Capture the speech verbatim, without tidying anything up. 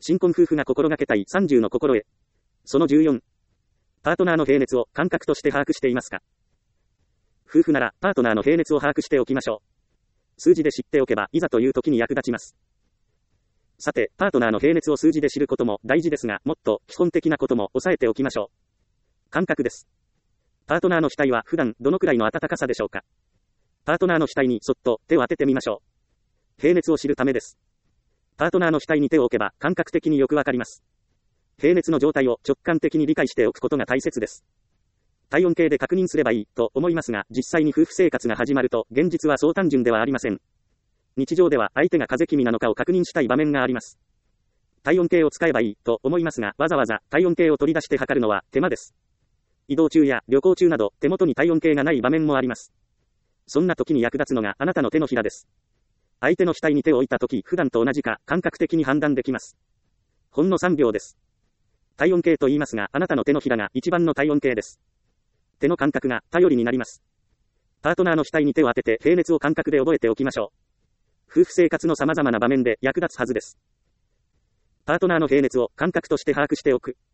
新婚夫婦が心がけたいさんじゅうの心得。そのじゅうよん。パートナーの平熱を感覚として把握していますか？夫婦ならパートナーの平熱を把握しておきましょう。数字で知っておけばいざという時に役立ちます。さて、パートナーの平熱を数字で知ることも大事ですが、もっと基本的なことも押さえておきましょう。感覚です。パートナーの額は普段どのくらいの暖かさでしょうか？パートナーの額にそっと手を当ててみましょう。平熱を知るためです。パートナーの額に手を置けば感覚的によくわかります。平熱の状態を直感的に理解しておくことが大切です。体温計で確認すればいいと思いますが、実際に夫婦生活が始まると現実はそう単純ではありません。日常では相手が風邪気味なのかを確認したい場面があります。体温計を使えばいいと思いますが、わざわざ体温計を取り出して測るのは手間です。移動中や旅行中など手元に体温計がない場面もあります。そんな時に役立つのがあなたの手のひらです。相手の額に手を置いた時、普段と同じか感覚的に判断できます。ほんのさんびょうです。体温計と言いますが、あなたの手のひらが一番の体温計です。手の感覚が頼りになります。パートナーの額に手を当てて平熱を感覚で覚えておきましょう。夫婦生活の様々な場面で役立つはずです。パートナーの平熱を感覚として把握しておく。